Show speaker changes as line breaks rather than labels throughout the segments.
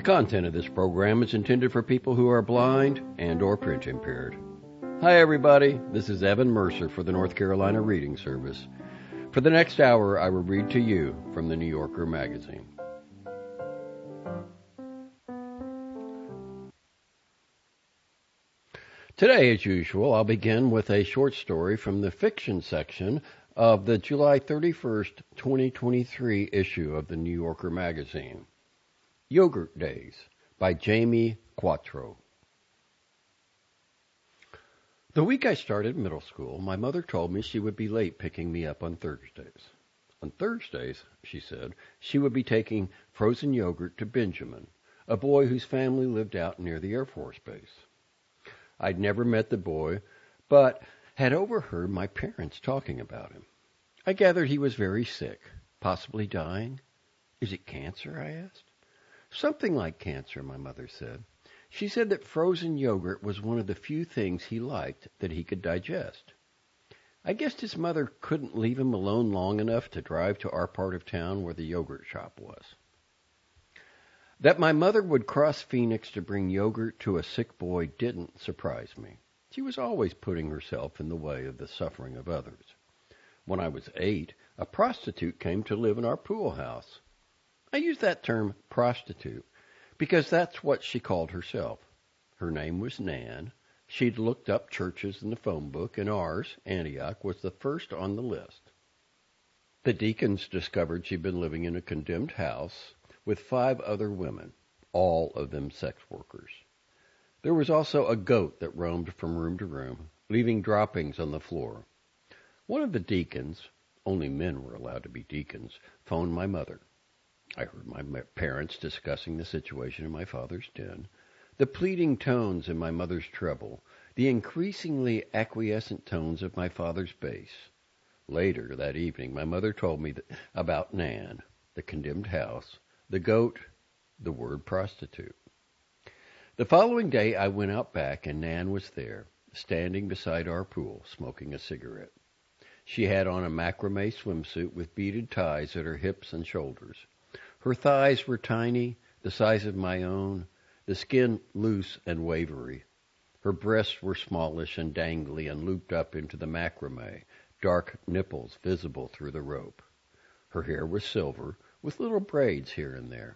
The content of this program is intended for people who are blind and or print impaired. Hi everybody, this is Evan Mercer for the North Carolina Reading Service. For the next hour, I will read to you from the New Yorker magazine. Today, as usual, I'll begin with a short story from the fiction section of the July 31st, 2023 issue of the New Yorker magazine. Yogurt Days by Jamie Quatro. The week I started middle school, my mother told me she would be late picking me up on Thursdays. On Thursdays, she said, she would be taking frozen yogurt to Benjamin, a boy whose family lived out near the Air Force Base. I'd never met the boy, but had overheard my parents talking about him. I gathered he was very sick, possibly dying. Is it cancer? I asked. Something like cancer, my mother said. She said that frozen yogurt was one of the few things he liked that he could digest. I guessed his mother couldn't leave him alone long enough to drive to our part of town where the yogurt shop was. That my mother would cross Phoenix to bring yogurt to a sick boy didn't surprise me. She was always putting herself in the way of the suffering of others. When I was 8, a prostitute came to live in our pool house. I use that term, prostitute, because that's what she called herself. Her name was Nan. She'd looked up churches in the phone book, and ours, Antioch, was the first on the list. The deacons discovered she'd been living in a condemned house with 5 other women, all of them sex workers. There was also a goat that roamed from room to room, leaving droppings on the floor. One of the deacons, only men were allowed to be deacons, phoned my mother. I heard my parents discussing the situation in my father's den, the pleading tones in my mother's treble, the increasingly acquiescent tones of my father's bass. Later that evening, my mother told me about Nan, the condemned house, the goat, the word prostitute. The following day, I went out back, and Nan was there, standing beside our pool, smoking a cigarette. She had on a macrame swimsuit with beaded ties at her hips and shoulders. Her thighs were tiny, the size of my own, the skin loose and wavery. Her breasts were smallish and dangly and looped up into the macrame, dark nipples visible through the rope. Her hair was silver, with little braids here and there.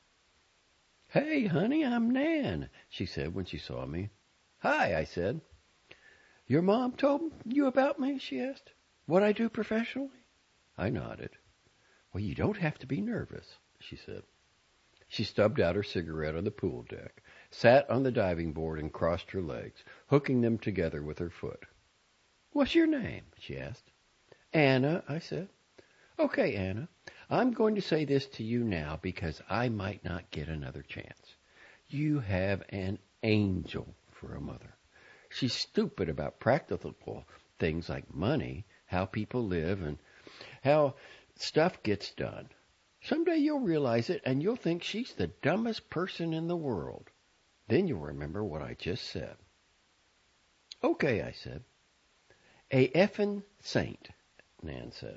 "Hey, honey, I'm Nan," she said when she saw me. "Hi," I said. "Your mom told you about me?" she asked. "What I do professionally?" I nodded. "Well, you don't have to be nervous," she said. She stubbed out her cigarette on the pool deck, sat on the diving board, and crossed her legs, hooking them together with her foot. "What's your name?" she asked. "Anna," I said. "Okay, Anna, I'm going to say this to you now because I might not get another chance. You have an angel for a mother. She's stupid about practical things like money, how people live, and how stuff gets done. Someday you'll realize it, and you'll think she's the dumbest person in the world. Then you'll remember what I just said." "Okay," I said. "A effin' saint," Nan said.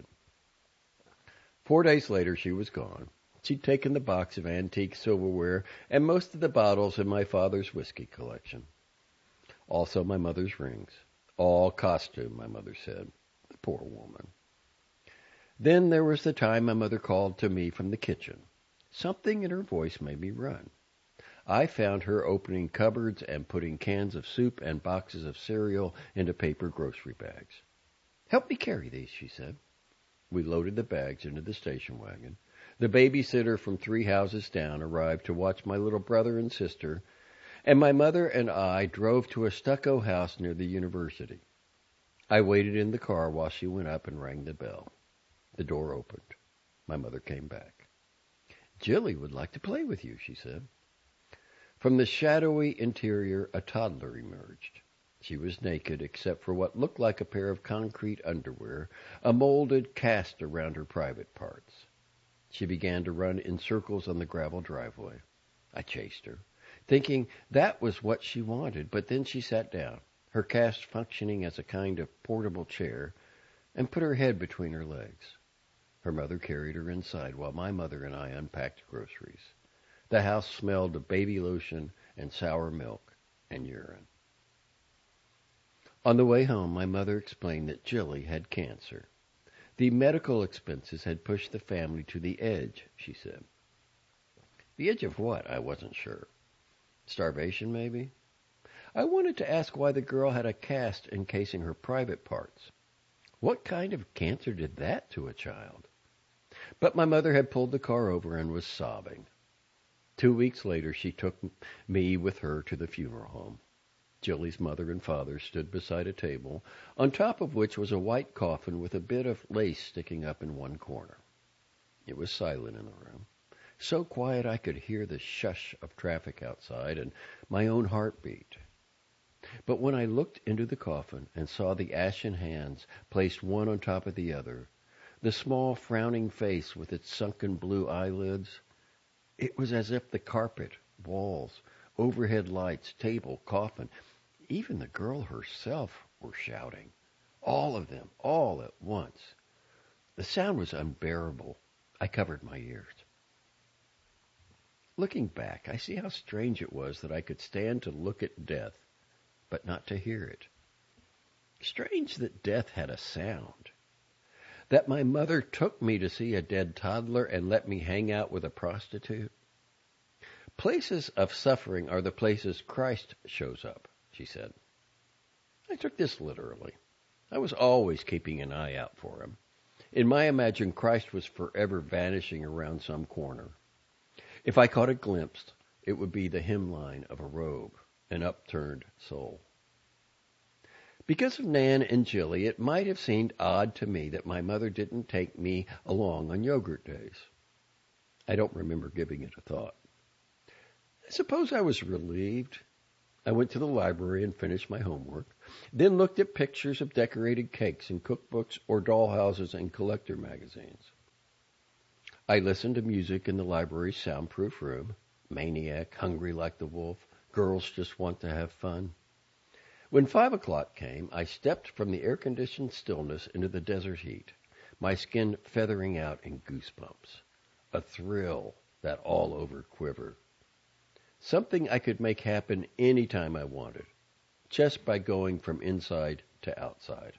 4 days later, she was gone. She'd taken the box of antique silverware and most of the bottles in my father's whiskey collection. Also my mother's rings. All costume, my mother said. The poor woman. Then there was the time my mother called to me from the kitchen. Something in her voice made me run. I found her opening cupboards and putting cans of soup and boxes of cereal into paper grocery bags. "Help me carry these," she said. We loaded the bags into the station wagon. The babysitter from 3 houses down arrived to watch my little brother and sister, and my mother and I drove to a stucco house near the university. I waited in the car while she went up and rang the bell. The door opened. My mother came back. "Jilly would like to play with you," she said. From the shadowy interior, a toddler emerged. She was naked except for what looked like a pair of concrete underwear, a molded cast around her private parts. She began to run in circles on the gravel driveway. I chased her, thinking that was what she wanted, but then she sat down, her cast functioning as a kind of portable chair, and put her head between her legs. Her mother carried her inside while my mother and I unpacked groceries. The house smelled of baby lotion and sour milk and urine. On the way home, my mother explained that Jilly had cancer. The medical expenses had pushed the family to the edge, she said. The edge of what? I wasn't sure. Starvation, maybe? I wanted to ask why the girl had a cast encasing her private parts. What kind of cancer did that to a child? But my mother had pulled the car over and was sobbing. 2 weeks later, she took me with her to the funeral home. Jilly's mother and father stood beside a table, on top of which was a white coffin with a bit of lace sticking up in one corner. It was silent in the room, so quiet I could hear the shush of traffic outside and my own heartbeat. But when I looked into the coffin and saw the ashen hands placed one on top of the other, the small frowning face with its sunken blue eyelids, it was as if the carpet, walls, overhead lights, table, coffin, even the girl herself were shouting. All of them, all at once. The sound was unbearable. I covered my ears. Looking back, I see how strange it was that I could stand to look at death, but not to hear it. Strange that death had a sound. That my mother took me to see a dead toddler and let me hang out with a prostitute. Places of suffering are the places Christ shows up, she said. I took this literally. I was always keeping an eye out for him. In my imagination, Christ was forever vanishing around some corner. If I caught a glimpse, it would be the hemline of a robe, an upturned soul. Because of Nan and Jilly, it might have seemed odd to me that my mother didn't take me along on yogurt days. I don't remember giving it a thought. I suppose I was relieved. I went to the library and finished my homework, then looked at pictures of decorated cakes in cookbooks or dollhouses and collector magazines. I listened to music in the library's soundproof room. Maniac, Hungry Like the Wolf, Girls Just Want to Have Fun. When 5 o'clock came, I stepped from the air-conditioned stillness into the desert heat, my skin feathering out in goosebumps, a thrill that all-over quiver. Something I could make happen any time I wanted, just by going from inside to outside.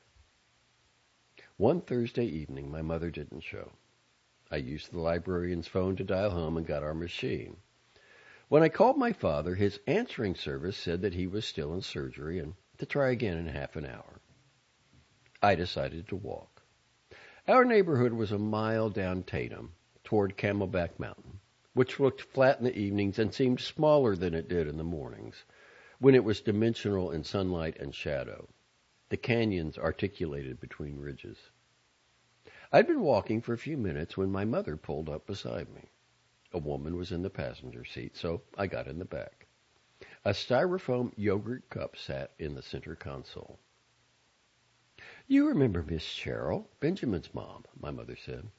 One Thursday evening, my mother didn't show. I used the librarian's phone to dial home and got our machine. When I called my father, his answering service said that he was still in surgery and to try again in half an hour. I decided to walk. Our neighborhood was a mile down Tatum toward Camelback Mountain, which looked flat in the evenings and seemed smaller than it did in the mornings, when it was dimensional in sunlight and shadow, the canyons articulated between ridges. I'd been walking for a few minutes when my mother pulled up beside me. A woman was in the passenger seat, so I got in the back. A styrofoam yogurt cup sat in the center console. "You remember Miss Cheryl, Benjamin's mom," my mother said.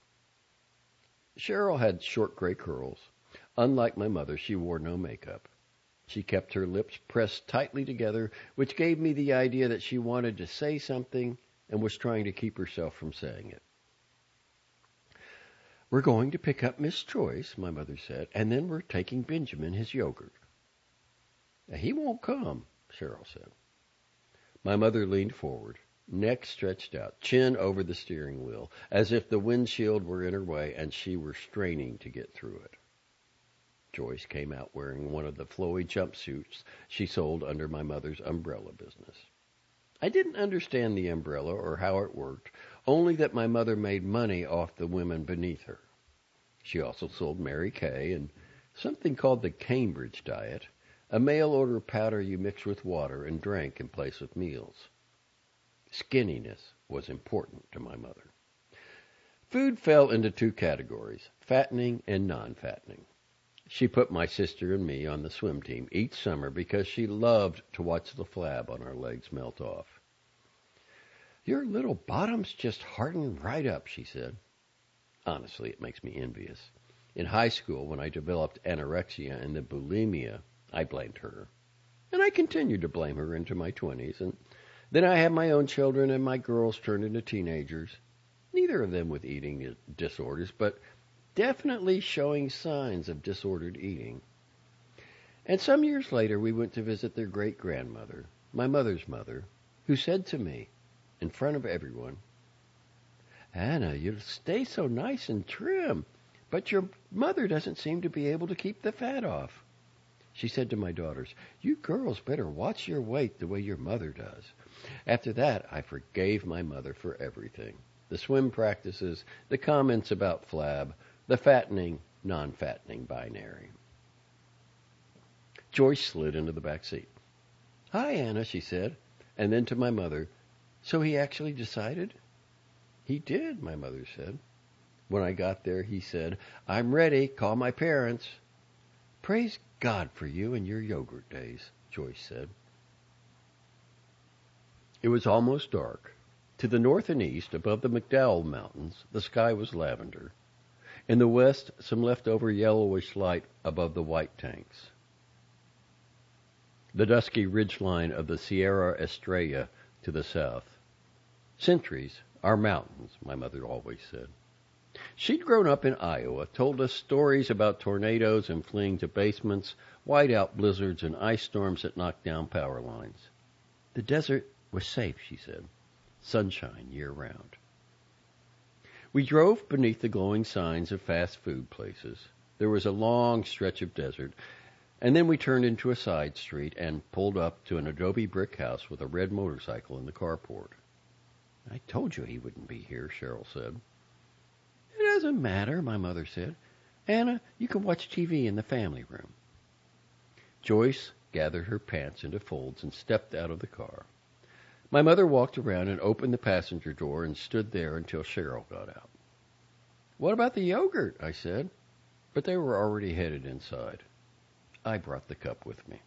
Cheryl had short gray curls. Unlike my mother, she wore no makeup. She kept her lips pressed tightly together, which gave me the idea that she wanted to say something and was trying to keep herself from saying it. "We're going to pick up Miss Joyce," my mother said, "and then we're taking Benjamin his yogurt." "He won't come," Cheryl said. My mother leaned forward, neck stretched out, chin over the steering wheel, as if the windshield were in her way and she were straining to get through it. Joyce came out wearing one of the flowy jumpsuits she sold under my mother's umbrella business. I didn't understand the umbrella or how it worked, only that my mother made money off the women beneath her. She also sold Mary Kay and something called the Cambridge diet, a mail-order powder you mix with water and drank in place of meals. Skinniness was important to my mother. Food fell into two categories, fattening and non-fattening. She put my sister and me on the swim team each summer because she loved to watch the flab on our legs melt off. "Your little bottoms just harden right up," she said. Honestly, it makes me envious. In high school, when I developed anorexia and then bulimia, I blamed her. And I continued to blame her into my 20s. And then I had my own children and my girls turned into teenagers, neither of them with eating disorders, but definitely showing signs of disordered eating. And some years later, we went to visit their great-grandmother, my mother's mother, who said to me, in front of everyone, "Anna, you stay so nice and trim, but your mother doesn't seem to be able to keep the fat off." She said to my daughters, "You girls better watch your weight the way your mother does." After that, I forgave my mother for everything. The swim practices, the comments about flab, the fattening, non-fattening binary. Joyce slid into the back seat. "Hi, Anna," she said, and then to my mother, "So he actually decided?" "He did," my mother said. When I got there, he said, "I'm ready. Call my parents." "Praise God for you and your yogurt days," Joyce said. It was almost dark. To the north and east, above the McDowell Mountains, the sky was lavender. In the west, some leftover yellowish light above the white tanks. The dusky ridgeline of the Sierra Estrella to the south. Centuries are mountains, my mother always said. She'd grown up in Iowa, told us stories about tornadoes and fleeing to basements, whiteout blizzards and ice storms that knocked down power lines. The desert was safe, she said. Sunshine year-round. We drove beneath the glowing signs of fast food places. There was a long stretch of desert, and then we turned into a side street and pulled up to an adobe brick house with a red motorcycle in the carport. "I told you he wouldn't be here," Cheryl said. "It doesn't matter," my mother said. "Anna, you can watch TV in the family room." Joyce gathered her pants into folds and stepped out of the car. My mother walked around and opened the passenger door and stood there until Cheryl got out. "What about the yogurt?" I said, but they were already headed inside. I brought the cup with me.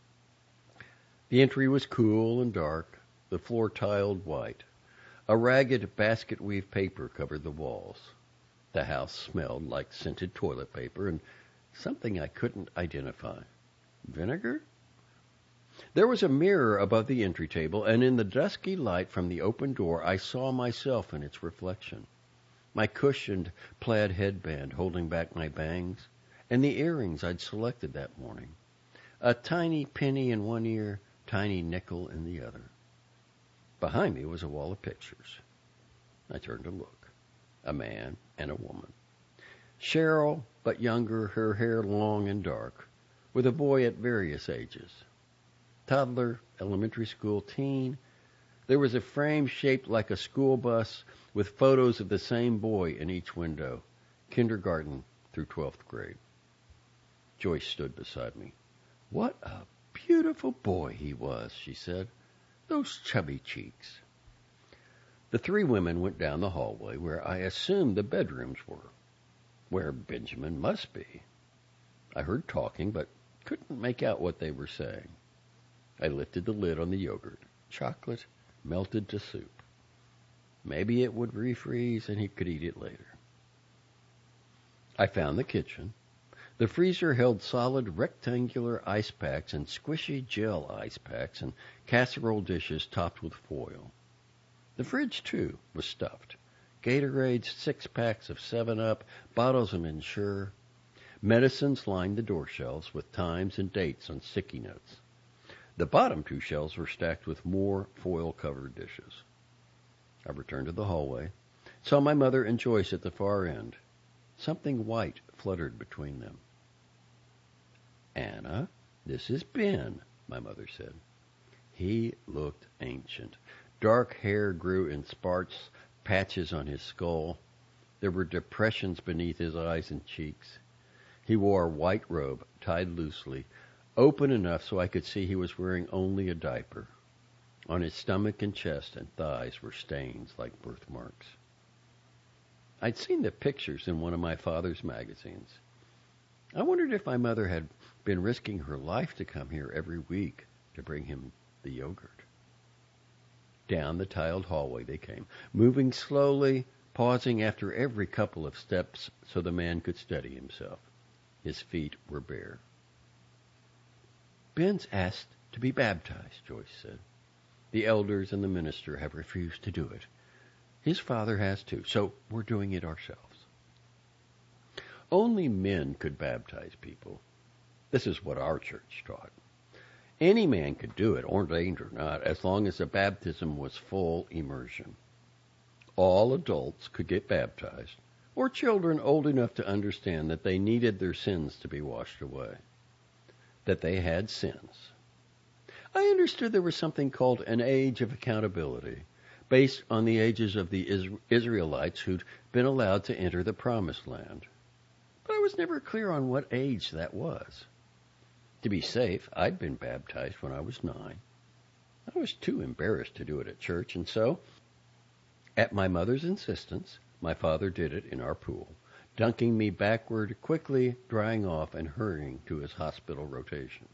The entry was cool and dark, the floor tiled white. A ragged basket-weave paper covered the walls. The house smelled like scented toilet paper and something I couldn't identify. Vinegar? There was a mirror above the entry table, and in the dusky light from the open door I saw myself in its reflection. My cushioned plaid headband holding back my bangs, and the earrings I'd selected that morning. A tiny penny in one ear, tiny nickel in the other. Behind me was a wall of pictures. I turned to look. A man and a woman. Cheryl, but younger, her hair long and dark, with a boy at various ages. Toddler, elementary school, teen. There was a frame shaped like a school bus with photos of the same boy in each window, kindergarten through 12th grade. Joyce stood beside me. "What a beautiful boy he was," she said. "Those chubby cheeks." The three women went down the hallway where I assumed the bedrooms were, where Benjamin must be. I heard talking, but couldn't make out what they were saying. I lifted the lid on the yogurt. Chocolate melted to soup. Maybe it would refreeze and he could eat it later. I found the kitchen. The freezer held solid rectangular ice packs and squishy gel ice packs and casserole dishes topped with foil. The fridge, too, was stuffed. Gatorades, 6-packs of 7-Up, bottles of Ensure. Medicines lined the door shelves with times and dates on sticky notes. The bottom 2 shelves were stacked with more foil-covered dishes. I returned to the hallway, saw my mother and Joyce at the far end. Something white fluttered between them. "Anna, this is Ben," my mother said. He looked ancient. Dark hair grew in sparse patches on his skull. There were depressions beneath his eyes and cheeks. He wore a white robe, tied loosely, open enough so I could see he was wearing only a diaper. On his stomach and chest and thighs were stains like birthmarks. I'd seen the pictures in one of my father's magazines. I wondered if my mother had been risking her life to come here every week to bring him the yogurt. Down the tiled hallway they came, moving slowly, pausing after every couple of steps so the man could steady himself. His feet were bare. "Ben's asked to be baptized," Joyce said. "The elders and the minister have refused to do it. His father has too, so we're doing it ourselves." Only men could baptize people. This is what our church taught. Any man could do it, ordained or not, as long as the baptism was full immersion. All adults could get baptized, or children old enough to understand that they needed their sins to be washed away, that they had sins. I understood there was something called an age of accountability, based on the ages of the Israelites who'd been allowed to enter the Promised Land. But I was never clear on what age that was. To be safe, I'd been baptized when I was 9. I was too embarrassed to do it at church, and so, at my mother's insistence, my father did it in our pool, dunking me backward, quickly drying off and hurrying to his hospital rotation.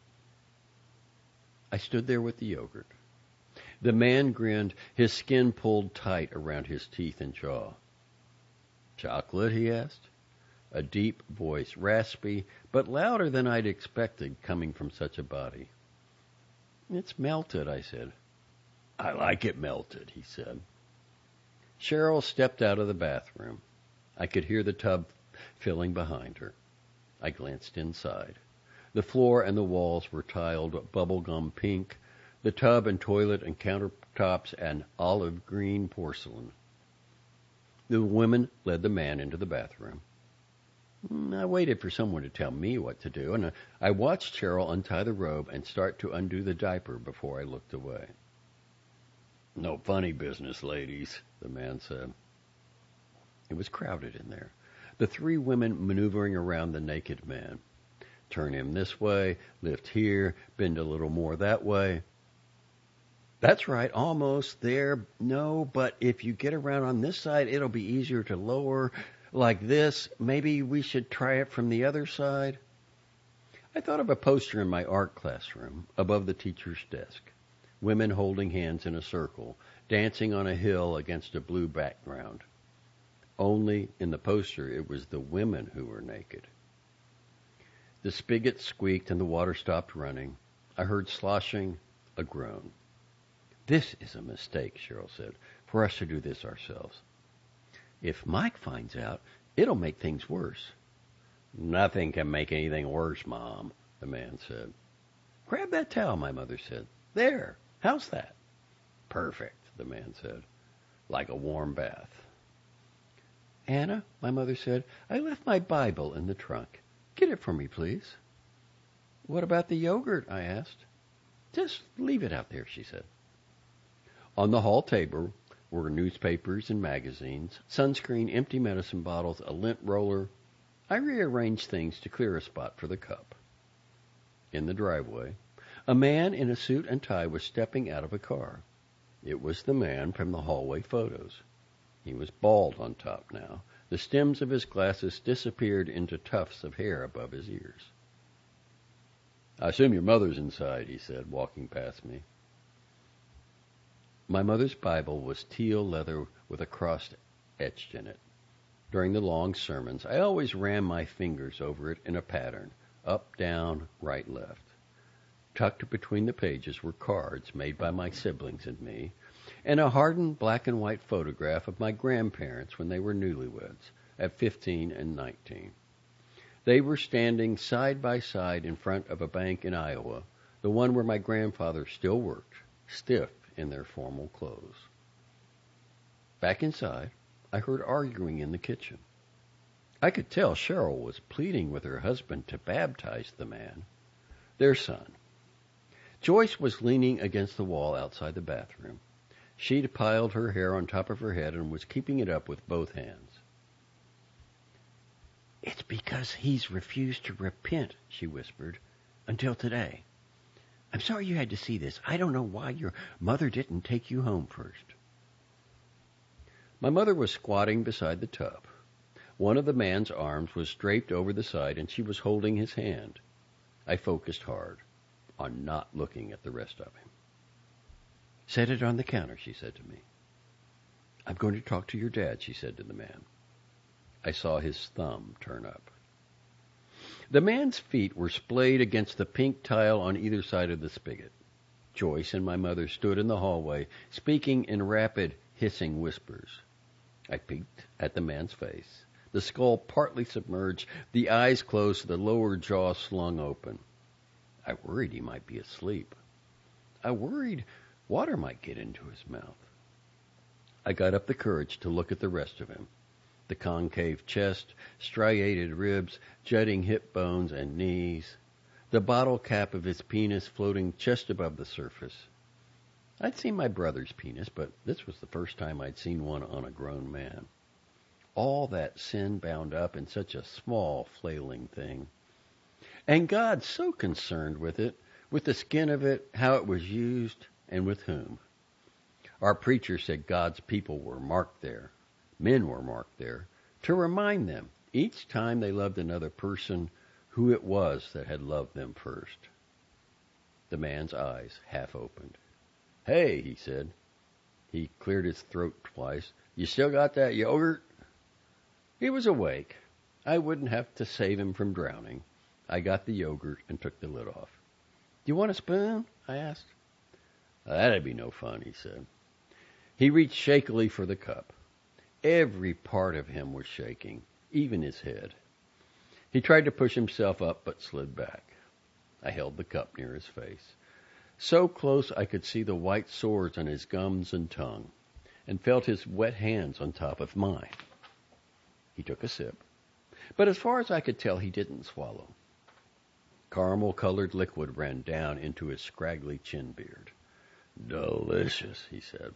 I stood there with the yogurt. The man grinned, his skin pulled tight around his teeth and jaw. "Chocolate?" he asked. A deep voice, raspy, but louder than I'd expected coming from such a body. "It's melted," I said. "I like it melted," he said. Cheryl stepped out of the bathroom. I could hear the tub filling behind her. I glanced inside. The floor and the walls were tiled bubblegum pink, the tub and toilet and countertops and olive green porcelain. The women led the man into the bathroom. I waited for someone to tell me what to do, and I watched Cheryl untie the robe and start to undo the diaper before I looked away. "No funny business, ladies," the man said. It was crowded in there. The 3 women maneuvering around the naked man. Turn him this way, lift here, bend a little more that way. "That's right, almost there. No, but if you get around on this side, it'll be easier to lower. Like this. Maybe we should try it from the other side." I thought of a poster in my art classroom above the teacher's desk. Women holding hands in a circle, dancing on a hill against a blue background. Only in the poster it was the women who were naked. The spigot squeaked and the water stopped running. I heard sloshing, a groan. "This is a mistake," Cheryl said, "for us to do this ourselves. If Mike finds out, it'll make things worse." "Nothing can make anything worse, Mom," the man said. "Grab that towel," my mother said. "There. How's that?" "Perfect," the man said. "Like a warm bath." "Anna," my mother said, "I left my Bible in the trunk. Get it for me, please." "What about the yogurt?" I asked. "Just leave it out there," she said. On the hall table were newspapers and magazines, sunscreen, empty medicine bottles, a lint roller. I rearranged things to clear a spot for the cup. In the driveway, a man in a suit and tie was stepping out of a car. It was the man from the hallway photos. He was bald on top now. The stems of his glasses disappeared into tufts of hair above his ears. "I assume your mother's inside," he said, walking past me. My mother's Bible was teal leather with a cross etched in it. During the long sermons, I always ran my fingers over it in a pattern, up, down, right, left. Tucked between the pages were cards made by my siblings and me, and a hardened black and white photograph of my grandparents when they were newlyweds, at 15 and 19. They were standing side by side in front of a bank in Iowa, the one where my grandfather still worked, stiff in their formal clothes. Back inside, I heard arguing in the kitchen. I could tell Cheryl was pleading with her husband to baptize the man, their son. Joyce was leaning against the wall outside the bathroom. She'd piled her hair on top of her head and was keeping it up with both hands. "It's because he's refused to repent," she whispered, "until today. I'm sorry you had to see this. I don't know why your mother didn't take you home first." My mother was squatting beside the tub. One of the man's arms was draped over the side, and she was holding his hand. I focused hard on not looking at the rest of him. "Set it on the counter," she said to me. "I'm going to talk to your dad," she said to the man. I saw his thumb turn up. The man's feet were splayed against the pink tile on either side of the spigot. Joyce and my mother stood in the hallway, speaking in rapid, hissing whispers. I peeked at the man's face. the skull partly submerged, the eyes closed, the lower jaw slung open. I worried he might be asleep. I worried water might get into his mouth. I got up the courage to look at the rest of him. The concave chest, striated ribs, jutting hip bones and knees, the bottle cap of his penis floating just above the surface. I'd seen my brother's penis, but this was the first time I'd seen one on a grown man. All that sin bound up in such a small, flailing thing. And God so concerned with it, with the skin of it, how it was used, and with whom. Our preacher said God's people were marked there. Men were marked there, to remind them, each time they loved another person, who it was that had loved them first. The man's eyes half opened. "Hey," he said. He cleared his throat twice. "You still got that yogurt?" He was awake. I wouldn't have to save him from drowning. I got the yogurt and took the lid off. "Do you want a spoon?" I asked. "That'd be no fun," he said. He reached shakily for the cup. Every part of him was shaking, even his head. He tried to push himself up, but slid back. I held the cup near his face. So close I could see the white sores on his gums and tongue, and felt his wet hands on top of mine. He took a sip, but as far as I could tell, he didn't swallow. Caramel-colored liquid ran down into his scraggly chin beard. "Delicious," he said.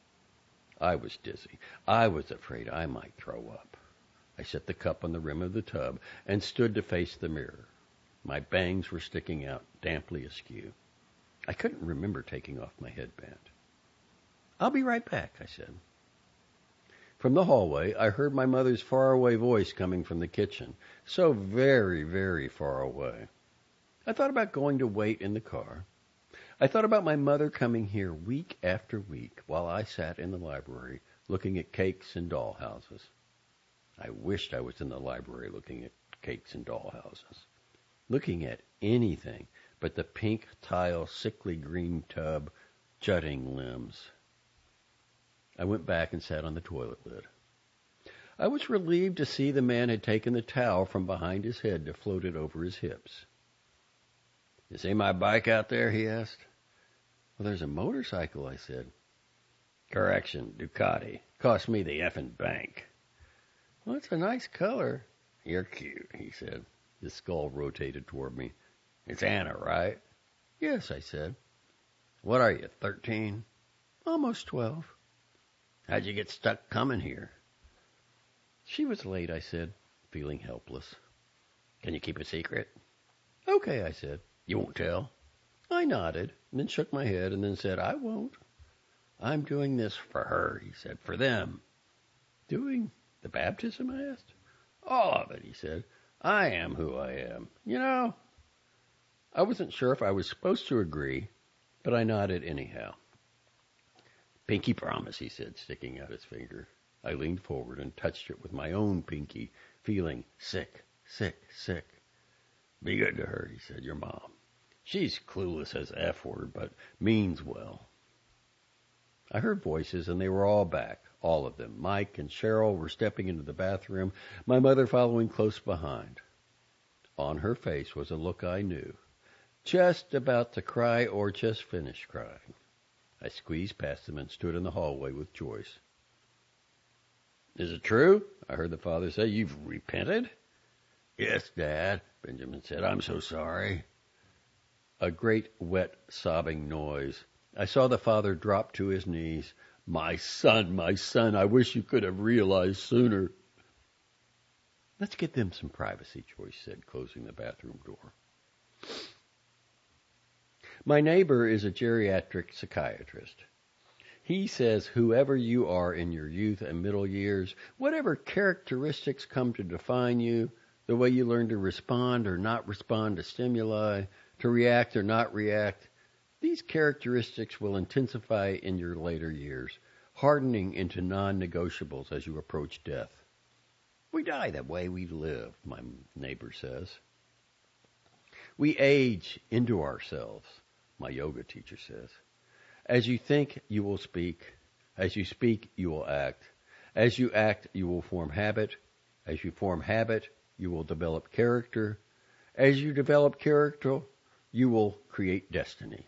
I was dizzy. I was afraid I might throw up. I set the cup on the rim of the tub and stood to face the mirror. My bangs were sticking out, damply askew. I couldn't remember taking off my headband. "I'll be right back," I said. From the hallway, I heard my mother's faraway voice coming from the kitchen, so very, very far away. I thought about going to wait in the car. I thought about my mother coming here week after week while I sat in the library looking at cakes and dollhouses. I wished I was in the library looking at cakes and dollhouses, looking at anything but the pink tile, sickly green tub, jutting limbs. I went back and sat on the toilet lid. I was relieved to see the man had taken the towel from behind his head to float it over his hips. "You see my bike out there?" he asked. "Well, there's a motorcycle," I said. "Correction, Ducati. Cost me the effing bank." "Well, it's a nice color." "You're cute," he said. His skull rotated toward me. "It's Anna, right?" "Yes," I said. "What are you, 13? "Almost 12. "How'd you get stuck coming here?" "She was late," I said, feeling helpless. "Can you keep a secret?" "Okay," I said. "You won't tell?" I nodded, and then shook my head, and then said, "I won't." "I'm doing this for her," he said, "for them." "Doing the baptism?" I asked. "All of it," he said. "I am who I am. You know." I wasn't sure if I was supposed to agree, but I nodded anyhow. "Pinky promise," he said, sticking out his finger. I leaned forward and touched it with my own pinky, feeling sick, sick, sick. "Be good to her," he said, "your mom. She's clueless as F-word, but means well." I heard voices, and they were all back, all of them. Mike and Cheryl were stepping into the bathroom, my mother following close behind. On her face was a look I knew, just about to cry or just finished crying. I squeezed past them and stood in the hallway with Joyce. "Is it true?" I heard the father say. "You've repented?" "Yes, Dad," Benjamin said. "I'm so sorry." A great, wet, sobbing noise. I saw the father drop to his knees. My son, I wish you could have realized sooner." "Let's get them some privacy," Joyce said, closing the bathroom door. My neighbor is a geriatric psychiatrist. He says whoever you are in your youth and middle years, whatever characteristics come to define you, the way you learn to respond or not respond to stimuli, to react or not react, these characteristics will intensify in your later years, hardening into non-negotiables as you approach death. We die the way we live, my neighbor says. We age into ourselves, my yoga teacher says. As you think, you will speak. As you speak, you will act. As you act, you will form habit. As you form habit, you will develop character. As you develop character, you will create destiny.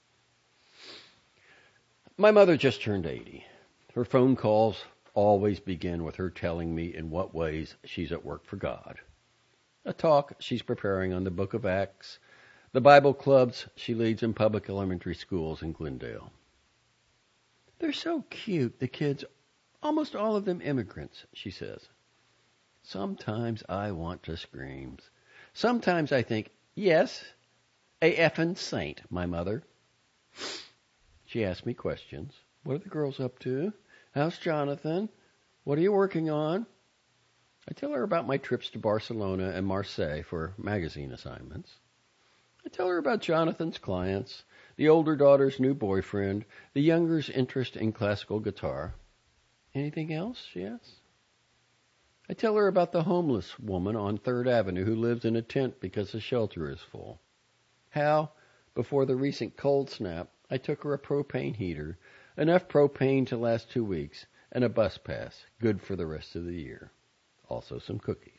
My mother just turned 80. Her phone calls always begin with her telling me in what ways she's at work for God. A talk she's preparing on the Book of Acts, the Bible clubs she leads in public elementary schools in Glendale. They're so cute, the kids, almost all of them immigrants, she says. Sometimes I want to scream. Sometimes I think, yes, a effing saint, my mother. She asks me questions. What are the girls up to? How's Jonathan? What are you working on? I tell her about my trips to Barcelona and Marseille for magazine assignments. I tell her about Jonathan's clients, the older daughter's new boyfriend, the younger's interest in classical guitar. Anything else, she asks. I tell her about the homeless woman on 3rd Avenue who lives in a tent because the shelter is full. How, before the recent cold snap, I took her a propane heater, enough propane to last 2 weeks, and a bus pass, good for the rest of the year. Also some cookies.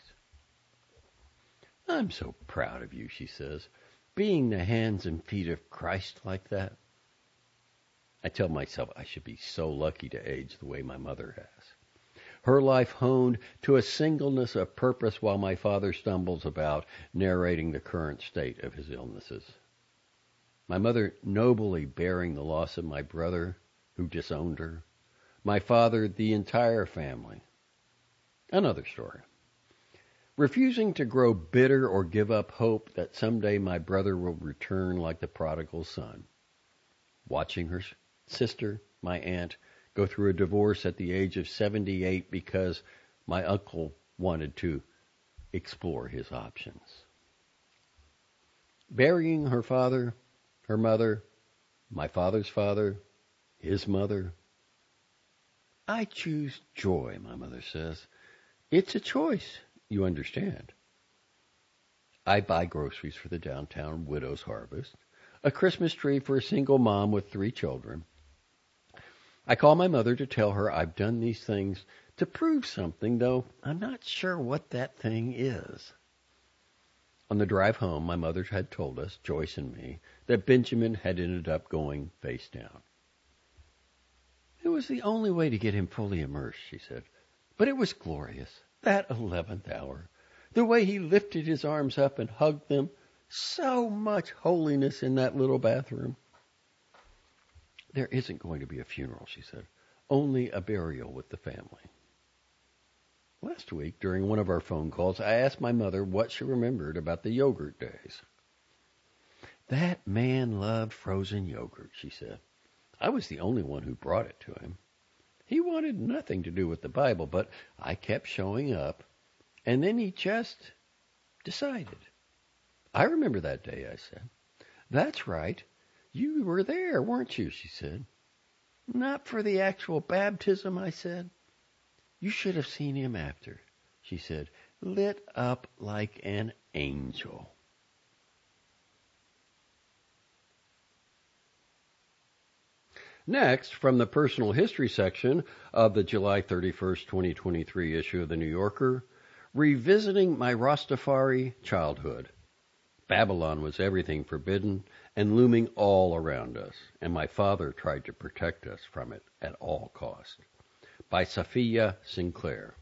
I'm so proud of you, she says, being the hands and feet of Christ like that. I tell myself I should be so lucky to age the way my mother has. Her life honed to a singleness of purpose while my father stumbles about narrating the current state of his illnesses. My mother nobly bearing the loss of my brother who disowned her. My father, the entire family. Another story. Refusing to grow bitter or give up hope that someday my brother will return like the prodigal son. Watching her sister, my aunt, go through a divorce at the age of 78 because my uncle wanted to explore his options. Burying her father, her mother, my father's father, his mother. I choose joy, my mother says. It's a choice, you understand. I buy groceries for the downtown widow's harvest, a Christmas tree for a single mom with 3 children. I call my mother to tell her I've done these things to prove something, though I'm not sure what that thing is. On the drive home, my mother had told us, Joyce and me, that Benjamin had ended up going face down. It was the only way to get him fully immersed, she said. But it was glorious, that 11th hour. The way he lifted his arms up and hugged them. So much holiness in that little bathroom. There isn't going to be a funeral, she said. Only a burial with the family. Last week, during one of our phone calls, I asked my mother what she remembered about the yogurt days. That man loved frozen yogurt, she said. I was the only one who brought it to him. He wanted nothing to do with the Bible, but I kept showing up, and then he just decided. I remember that day, I said. That's right. You were there, weren't you, she said. Not for the actual baptism, I said. You should have seen him after, she said, lit up like an angel. Next, from the personal history section of the July 31st, 2023 issue of The New Yorker, revisiting my Rastafari childhood. Babylon was everything forbidden and looming all around us, and my father tried to protect us from it at all cost. By Safiya Sinclair.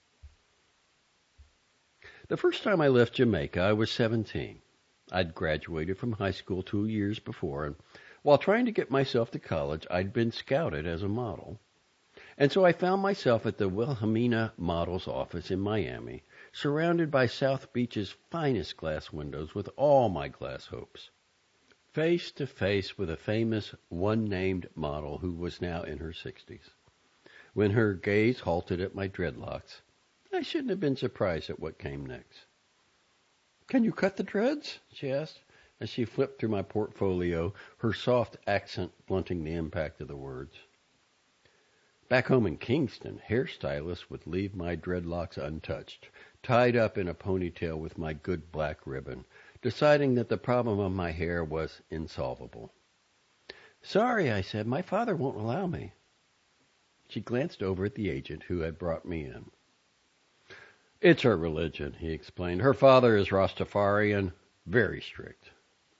The first time I left Jamaica, I was 17. I'd graduated from high school 2 years before, and while trying to get myself to college, I'd been scouted as a model. And so I found myself at the Wilhelmina Models office in Miami, surrounded by South Beach's finest glass windows with all my glass hopes. Face to face with a famous one-named model who was now in her 60s. When her gaze halted at my dreadlocks, I shouldn't have been surprised at what came next. "Can you cut the dreads?" she asked, as she flipped through my portfolio, her soft accent blunting the impact of the words. Back home in Kingston, hairstylists would leave my dreadlocks untouched, tied up in a ponytail with my good black ribbon, deciding that the problem of my hair was insolvable. "Sorry," I said, "my father won't allow me." She glanced over at the agent who had brought me in. It's her religion, he explained. Her father is Rastafarian, very strict.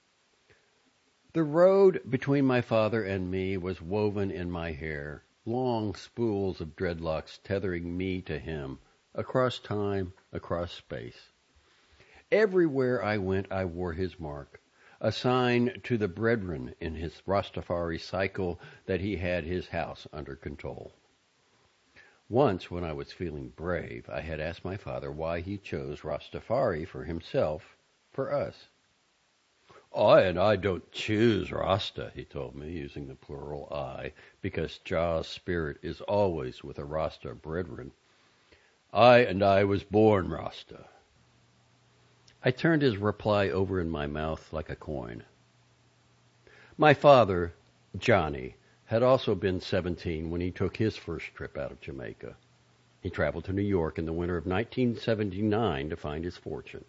The road between my father and me was woven in my hair, long spools of dreadlocks tethering me to him, across time, across space. Everywhere I went I wore his mark, a sign to the brethren in his Rastafari cycle that he had his house under control. Once, when I was feeling brave, I had asked my father why he chose Rastafari for himself, for us. I don't choose Rasta, he told me, using the plural I, because Jah's spirit is always with a Rasta brethren. I was born Rasta. I turned his reply over in my mouth like a coin. My father, Johnny, had also been 17 when he took his first trip out of Jamaica. He traveled to New York in the winter of 1979 to find his fortune.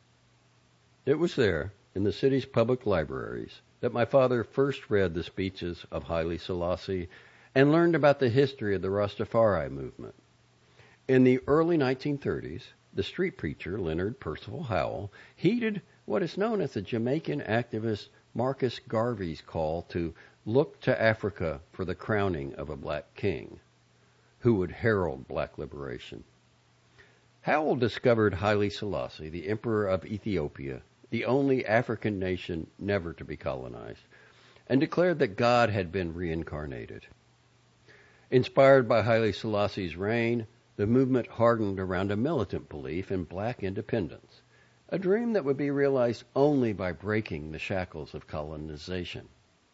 It was there, in the city's public libraries, that my father first read the speeches of Haile Selassie and learned about the history of the Rastafari movement. In the early 1930s, the street preacher, Leonard Percival Howell, heeded what is known as the Jamaican activist Marcus Garvey's call to look to Africa for the crowning of a black king who would herald black liberation. Howell discovered Haile Selassie, the Emperor of Ethiopia, the only African nation never to be colonized, and declared that God had been reincarnated. Inspired by Haile Selassie's reign, the movement hardened around a militant belief in black independence, a dream that would be realized only by breaking the shackles of colonization.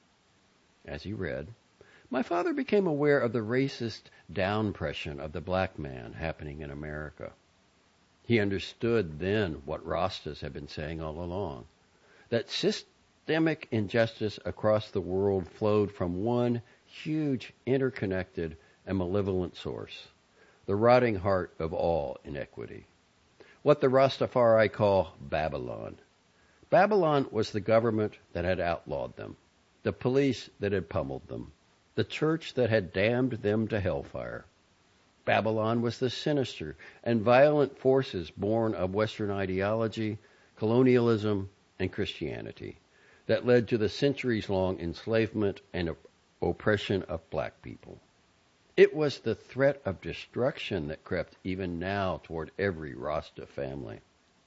As he read, my father became aware of the racist downpression of the black man happening in America. He understood then what Rastas had been saying all along, that systemic injustice across the world flowed from one huge, interconnected, and malevolent source, the rotting heart of all inequity. What the Rastafari call Babylon. Babylon was the government that had outlawed them, the police that had pummeled them, the church that had damned them to hellfire. Babylon was the sinister and violent forces born of Western ideology, colonialism, and Christianity that led to the centuries-long enslavement and oppression of black people. It was the threat of destruction that crept even now toward every Rasta family.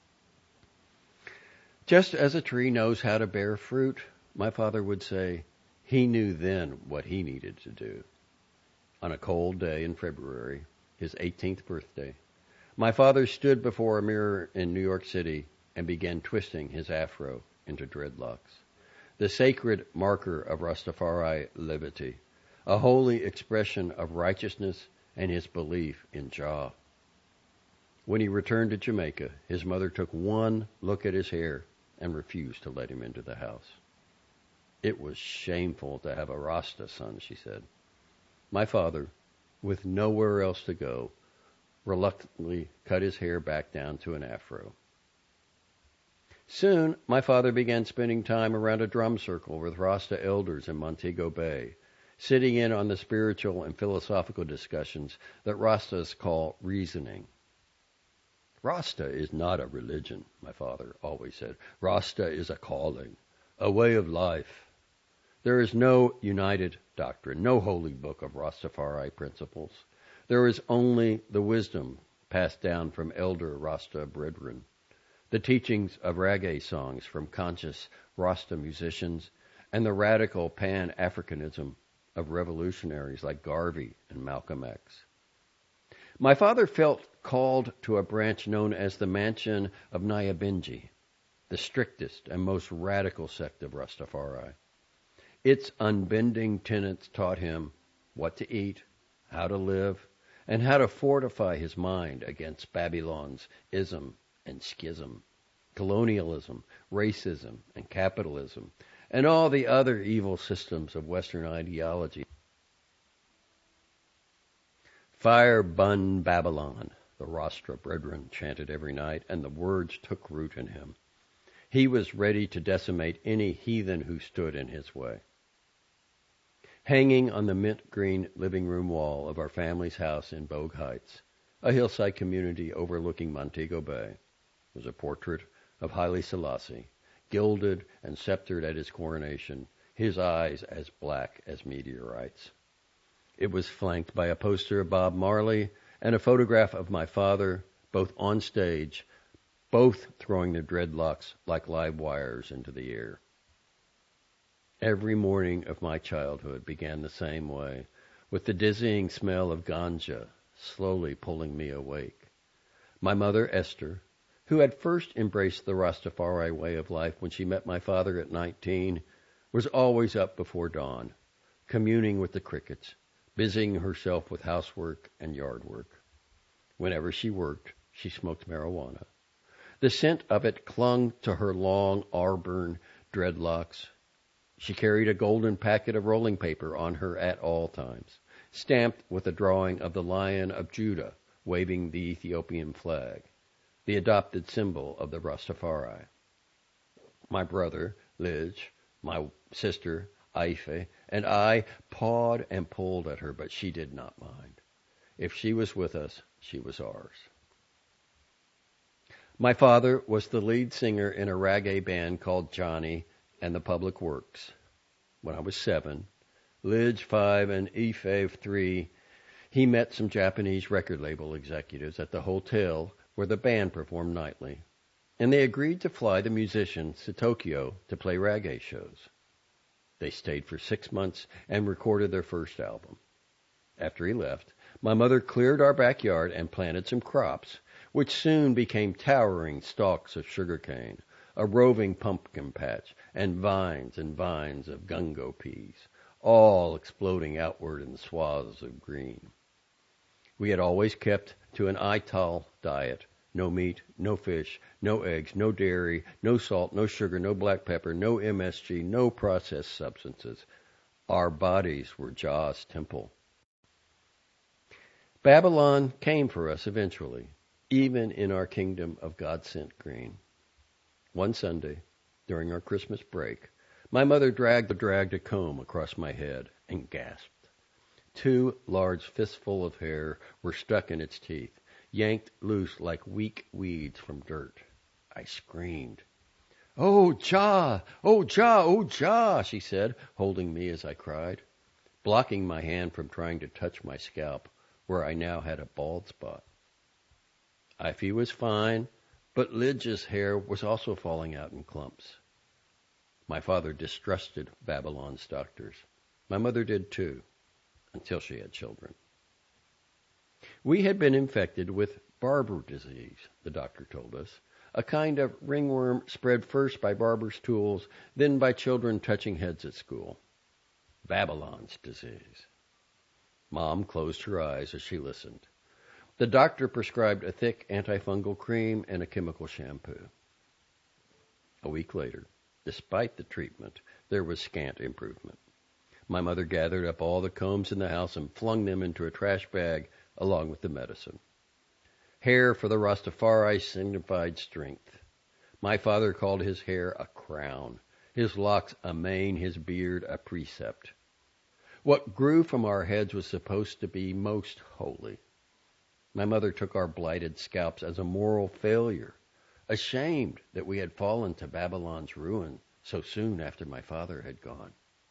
Just as a tree knows how to bear fruit, my father would say, he knew then what he needed to do. On a cold day in February, his 18th birthday, my father stood before a mirror in New York City and began twisting his afro into dreadlocks, the sacred marker of Rastafari liberty, a holy expression of righteousness and his belief in Jah. When he returned to Jamaica, his mother took one look at his hair and refused to let him into the house. It was shameful to have a Rasta son, she said. My father, with nowhere else to go, reluctantly cut his hair back down to an afro. Soon, my father began spending time around a drum circle with Rasta elders in Montego Bay, sitting in on the spiritual and philosophical discussions that Rastas call reasoning. Rasta is not a religion, my father always said. Rasta is a calling, a way of life. There is no united doctrine, no holy book of Rastafari principles. There is only the wisdom passed down from elder Rasta brethren, the teachings of reggae songs from conscious Rasta musicians, and the radical Pan-Africanism of revolutionaries like Garvey and Malcolm X. My father felt called to a branch known as the Mansion of Nyabingi, the strictest and most radical sect of Rastafari. Its unbending tenets taught him what to eat, how to live, and how to fortify his mind against Babylon's ism and schism, colonialism, racism, and capitalism, and all the other evil systems of Western ideology. Fire bun Babylon, the Rasta brethren chanted every night, and the words took root in him. He was ready to decimate any heathen who stood in his way. Hanging on the mint green living room wall of our family's house in Bogue Heights, a hillside community overlooking Montego Bay, was a portrait of Haile Selassie, gilded and sceptered at his coronation, his eyes as black as meteorites. It was flanked by a poster of Bob Marley and a photograph of my father, both on stage, both throwing their dreadlocks like live wires into the air. Every morning of my childhood began the same way, with the dizzying smell of ganja slowly pulling me awake. My mother, Esther, who had first embraced the Rastafari way of life when she met my father at 19, was always up before dawn, communing with the crickets, busying herself with housework and yard work. Whenever she worked, she smoked marijuana. The scent of it clung to her long auburn dreadlocks. She carried a golden packet of rolling paper on her at all times, stamped with a drawing of the Lion of Judah waving the Ethiopian flag, the adopted symbol of the Rastafari. My brother, Lige, my sister, Ife, and I pawed and pulled at her, but she did not mind. If she was with us, she was ours. My father was the lead singer in a reggae band called Johnny and the Public Works. When I was 7, Lige 5, and Ife 3, he met some Japanese record label executives at the hotel where the band performed nightly, and they agreed to fly the musicians to Tokyo to play reggae shows. They stayed for 6 months and recorded their first album. After he left, my mother cleared our backyard and planted some crops, which soon became towering stalks of sugarcane, a roving pumpkin patch, and vines of gungo peas, all exploding outward in swaths of green. We had always kept to an Ital diet: no meat, no fish, no eggs, no dairy, no salt, no sugar, no black pepper, no MSG, no processed substances. Our bodies were Jah's temple. Babylon came for us eventually, even in our kingdom of God-sent green. One Sunday, during our Christmas break, my mother dragged a comb across my head and gasped. 2 large fistfuls of hair were stuck in its teeth, yanked loose like weak weeds from dirt. I screamed. "Oh, Jah! Oh, Jah! Oh, Jah!" she said, holding me as I cried, blocking my hand from trying to touch my scalp, where I now had a bald spot. Ify was fine, but Lige's hair was also falling out in clumps. My father distrusted Babylon's doctors. My mother did too, until she had children. We had been infected with Barber disease, the doctor told us, a kind of ringworm spread first by barbers' tools, then by children touching heads at school. Babylon's disease. Mom closed her eyes as she listened. The doctor prescribed a thick antifungal cream and a chemical shampoo. A week later, despite the treatment, there was scant improvement. My mother gathered up all the combs in the house and flung them into a trash bag along with the medicine. Hair for the Rastafari signified strength. My father called his hair a crown, his locks a mane, his beard a precept. What grew from our heads was supposed to be most holy. My mother took our blighted scalps as a moral failure, ashamed that we had fallen to Babylon's ruin so soon after my father had gone.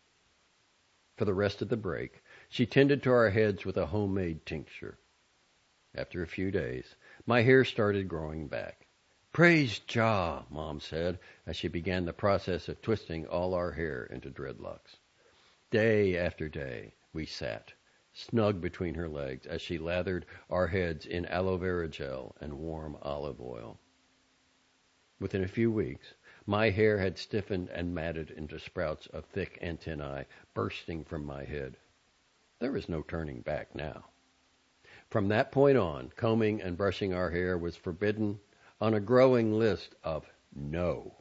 For the rest of the break, she tended to our heads with a homemade tincture. After a few days, my hair started growing back. "Praise Jah," Mom said, as she began the process of twisting all our hair into dreadlocks. Day after day, we sat, snug between her legs, as she lathered our heads in aloe vera gel and warm olive oil. Within a few weeks, my hair had stiffened and matted into sprouts of thick antennae bursting from my head. There was no turning back now. From that point on, combing and brushing our hair was forbidden on a growing list of no.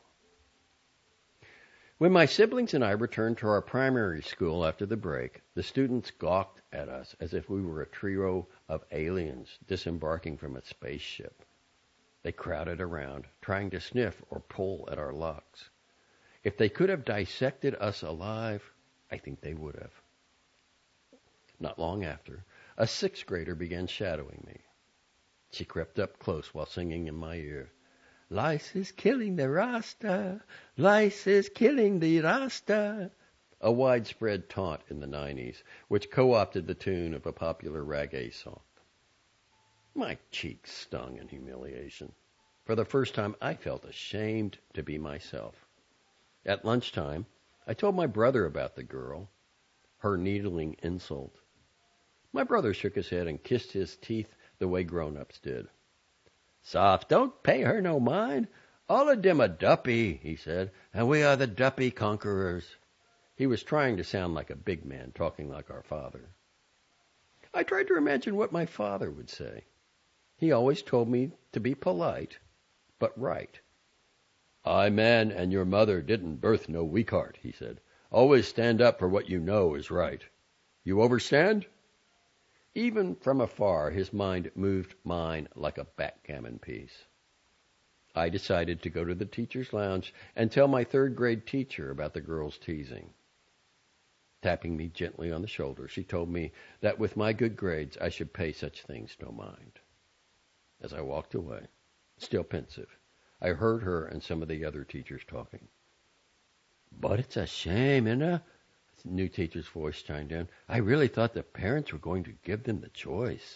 When my siblings and I returned to our primary school after the break, the students gawked at us as if we were a trio of aliens disembarking from a spaceship. They crowded around, trying to sniff or pull at our locks. If they could have dissected us alive, I think they would have. Not long after, a 6th grader began shadowing me. She crept up close while singing in my ear. Lice is killing the Rasta. Lice is killing the Rasta. A widespread taunt in the 90s, which co-opted the tune of a popular reggae song. My cheeks stung in humiliation. For the first time, I felt ashamed to be myself. At lunchtime, I told my brother about the girl, her needling insult. My brother shook his head and kissed his teeth the way grown-ups did. Soft, don't pay her no mind. All of them a duppy, he said, and we are the duppy conquerors. He was trying to sound like a big man, talking like our father. I tried to imagine what my father would say. He always told me to be polite, but right. I, man, and your mother didn't birth no weak heart, he said. Always stand up for what you know is right. You overstand? Even from afar, his mind moved mine like a backgammon piece. I decided to go to the teacher's lounge and tell my third-grade teacher about the girl's teasing. Tapping me gently on the shoulder, she told me that with my good grades, I should pay such things no mind. As I walked away, still pensive, I heard her and some of the other teachers talking. But it's a shame, innit? The new teacher's voice chimed in. I really thought the parents were going to give them the choice.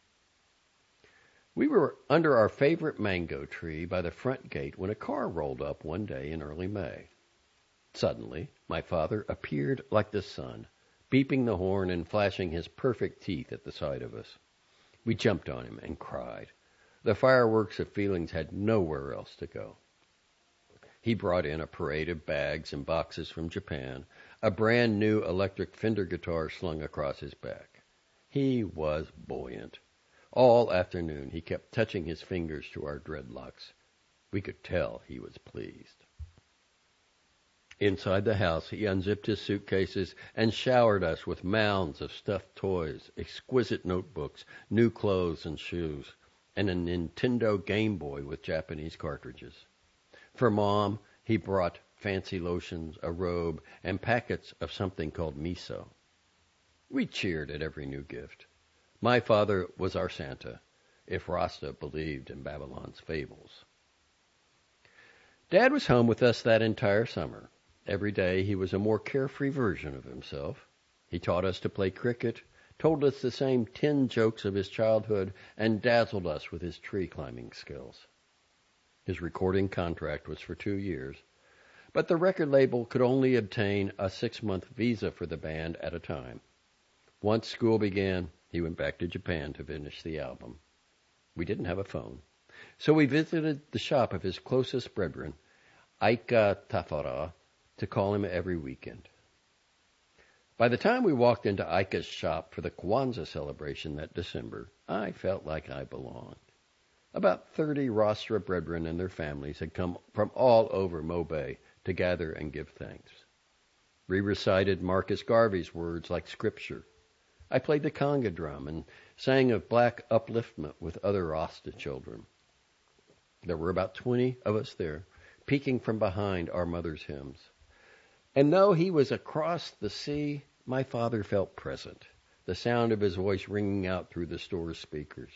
We were under our favorite mango tree by the front gate when a car rolled up one day in early May. Suddenly, my father appeared like the sun, beeping the horn and flashing his perfect teeth at the sight of us. We jumped on him and cried. The fireworks of feelings had nowhere else to go. He brought in a parade of bags and boxes from Japan, a brand new electric Fender guitar slung across his back. He was buoyant. All afternoon he kept touching his fingers to our dreadlocks. We could tell he was pleased. Inside the house, he unzipped his suitcases and showered us with mounds of stuffed toys, exquisite notebooks, new clothes and shoes, and a Nintendo Game Boy with Japanese cartridges. For Mom, he brought fancy lotions, a robe, and packets of something called miso. We cheered at every new gift. My father was our Santa, if Rasta believed in Babylon's fables. Dad was home with us that entire summer. Every day he was a more carefree version of himself. He taught us to play cricket, told us the same 10 jokes of his childhood, and dazzled us with his tree-climbing skills. His recording contract was for 2 years, but the record label could only obtain a 6-month visa for the band at a time. Once school began, he went back to Japan to finish the album. We didn't have a phone, so we visited the shop of his closest brethren, Aika Tafara, to call him every weekend. By the time we walked into Aika's shop for the Kwanzaa celebration that December, I felt like I belonged. About 30 Rostra brethren and their families had come from all over Mobay to gather and give thanks. We recited Marcus Garvey's words like scripture. I played the conga drum and sang of black upliftment with other Rasta children. There were about 20 of us there, peeking from behind our mother's hymns. And though he was across the sea, my father felt present, the sound of his voice ringing out through the store's speakers.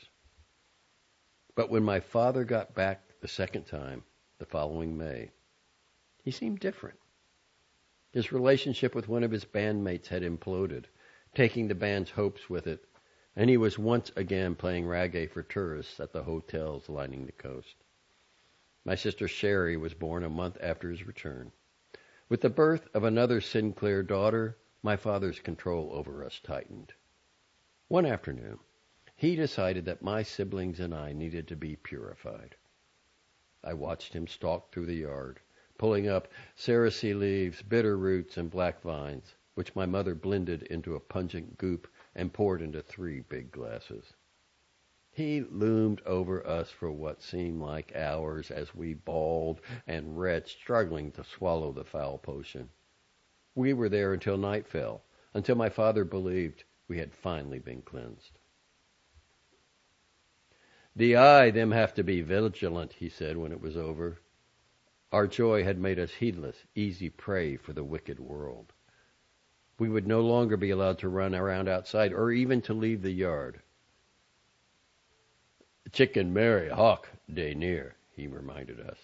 But when my father got back the second time, the following May, he seemed different. His relationship with one of his bandmates had imploded, taking the band's hopes with it, and he was once again playing reggae for tourists at the hotels lining the coast. My sister Sherry was born a month after his return. With the birth of another Sinclair daughter, my father's control over us tightened. One afternoon, he decided that my siblings and I needed to be purified. I watched him stalk through the yard, pulling up cerasee leaves, bitter roots, and black vines, which my mother blended into a pungent goop and poured into 3 big glasses. He loomed over us for what seemed like hours as we bawled and retched, struggling to swallow the foul potion. We were there until night fell, until my father believed we had finally been cleansed. The eye, them have to be vigilant, he said when it was over. Our joy had made us heedless, easy prey for the wicked world. We would no longer be allowed to run around outside or even to leave the yard. Chicken Mary Hawk day near, he reminded us.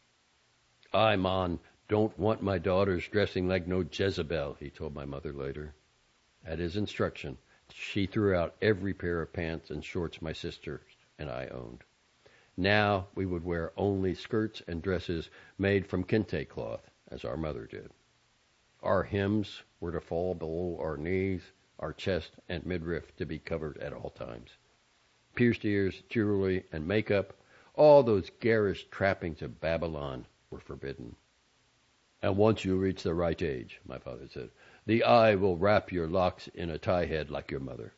I, Mon, don't want my daughters dressing like no Jezebel, he told my mother later. At his instruction, she threw out every pair of pants and shorts my sister and I owned. Now we would wear only skirts and dresses made from kente cloth, as our mother did. Our hems were to fall below our knees, our chest and midriff to be covered at all times. Pierced ears, jewelry, and makeup, all those garish trappings of Babylon, were forbidden. And once you reach the right age, my father said, the eye will wrap your locks in a tie head like your mother.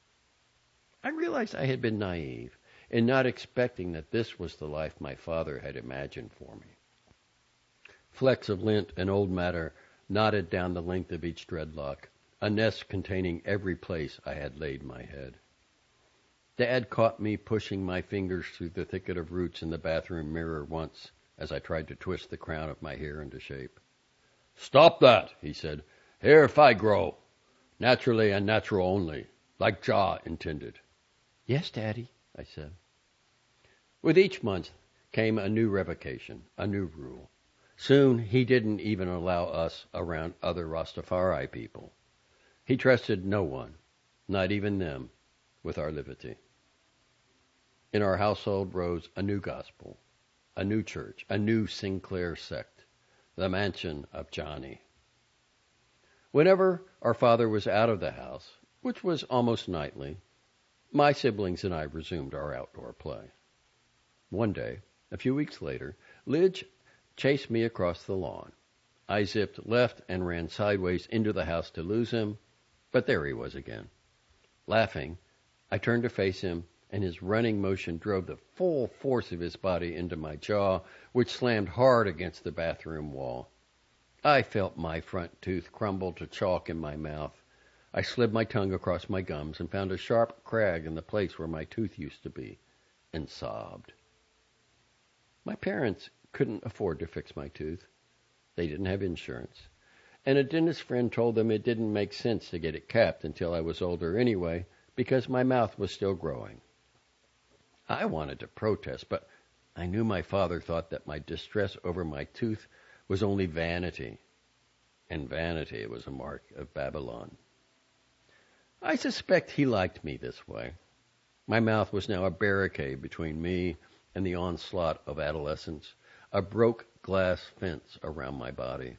I realized I had been naive in not expecting that this was the life my father had imagined for me. Flecks of lint and old matter knotted down the length of each dreadlock, a nest containing every place I had laid my head. Dad caught me pushing my fingers through the thicket of roots in the bathroom mirror once as I tried to twist the crown of my hair into shape. Stop that, he said. Hair fi grow, naturally and natural only, like Jah intended. Yes, Daddy, I said. With each month came a new revocation, a new rule. Soon he didn't even allow us around other Rastafari people. He trusted no one, not even them, with our liberty. In our household rose a new gospel, a new church, a new Sinclair sect, the mansion of Johnny. Whenever our father was out of the house, which was almost nightly, my siblings and I resumed our outdoor play. One day, a few weeks later, Lidge chased me across the lawn. I zipped left and ran sideways into the house to lose him, but there he was again. Laughing, I turned to face him, and his running motion drove the full force of his body into my jaw, which slammed hard against the bathroom wall. I felt my front tooth crumble to chalk in my mouth. I slid my tongue across my gums and found a sharp crag in the place where my tooth used to be, and sobbed. My parents couldn't afford to fix my tooth. They didn't have insurance. And a dentist friend told them it didn't make sense to get it capped until I was older anyway, because my mouth was still growing. I wanted to protest, but I knew my father thought that my distress over my tooth was only vanity, and vanity was a mark of Babylon. I suspect he liked me this way. My mouth was now a barricade between me and the onslaught of adolescence, a broke glass fence around my body.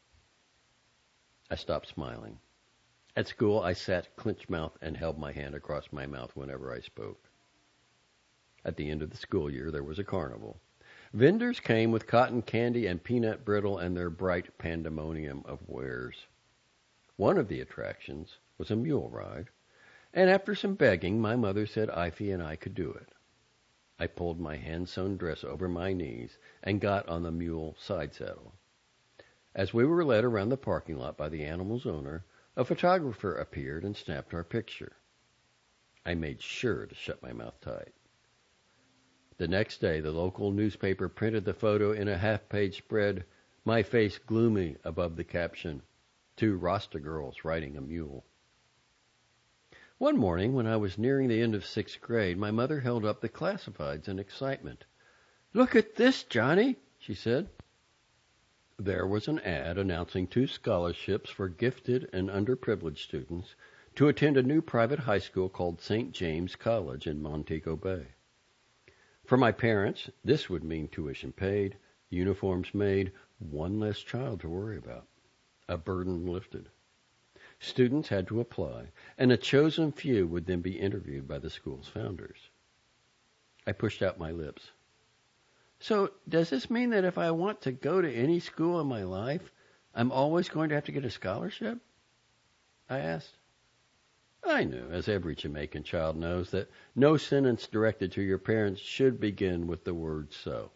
I stopped smiling. At school, I sat clenched mouth and held my hand across my mouth whenever I spoke. At the end of the school year, there was a carnival. Vendors came with cotton candy and peanut brittle and their bright pandemonium of wares. One of the attractions was a mule ride, and after some begging, my mother said Ivy and I could do it. I pulled my hand-sewn dress over my knees and got on the mule side saddle. As we were led around the parking lot by the animal's owner, a photographer appeared and snapped our picture. I made sure to shut my mouth tight. The next day, the local newspaper printed the photo in a half-page spread, my face gloomy above the caption, 2 Rasta girls riding a mule. One morning, when I was nearing the end of 6th grade, my mother held up the classifieds in excitement. Look at this, Johnny, she said. There was an ad announcing 2 scholarships for gifted and underprivileged students to attend a new private high school called St. James College in Montego Bay. For my parents, this would mean tuition paid, uniforms made, one less child to worry about, a burden lifted. Students had to apply, and a chosen few would then be interviewed by the school's founders. I pushed out my lips. So, does this mean that if I want to go to any school in my life, I'm always going to have to get a scholarship? I asked. I knew, as every Jamaican child knows, that no sentence directed to your parents should begin with the word so.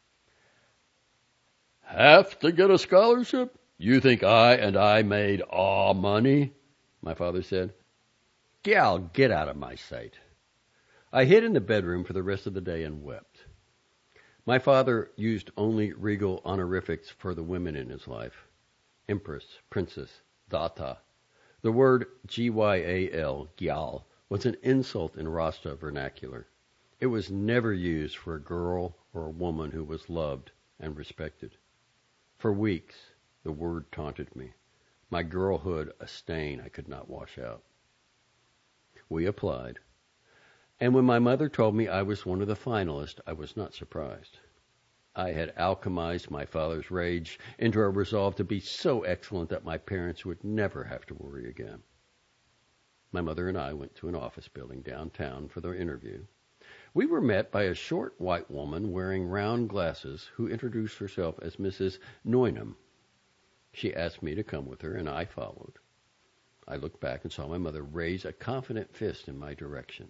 Have to get a scholarship? You think I made all money? My father said. Gal, get out of my sight. I hid in the bedroom for the rest of the day and wept. My father used only regal honorifics for the women in his life. Empress, princess, data. The word Gyal, gyal, was an insult in Rasta vernacular. It was never used for a girl or a woman who was loved and respected. For weeks, the word taunted me, my girlhood a stain I could not wash out. We applied, and when my mother told me I was one of the finalists, I was not surprised. I had alchemized my father's rage into a resolve to be so excellent that my parents would never have to worry again. My mother and I went to an office building downtown for the interview. We were met by a short white woman wearing round glasses who introduced herself as Mrs. Neunham. She asked me to come with her, and I followed. I looked back and saw my mother raise a confident fist in my direction.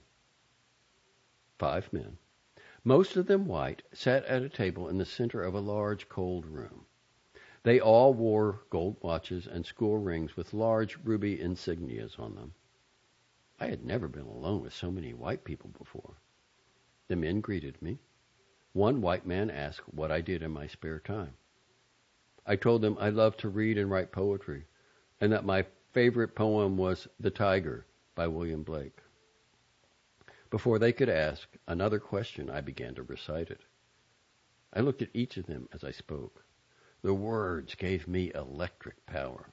5 men, most of them white, sat at a table in the center of a large, cold room. They all wore gold watches and school rings with large ruby insignias on them. I had never been alone with so many white people before. The men greeted me. One white man asked what I did in my spare time. I told them I loved to read and write poetry, and that my favorite poem was The Tiger by William Blake. Before they could ask another question, I began to recite it. I looked at each of them as I spoke. The words gave me electric power.